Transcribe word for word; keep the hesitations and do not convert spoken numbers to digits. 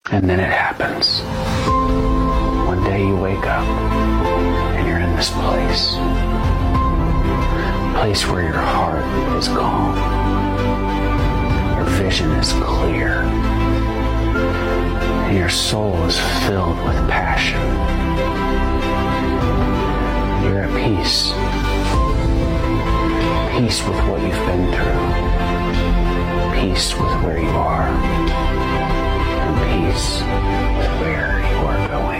And then it happens. One day you wake up and you're in this place. A place where your heart is calm. Your vision is clear. And your soul is filled with passion. You're at peace. Peace with what you've been through. Peace with where you are. And peace with where you are going.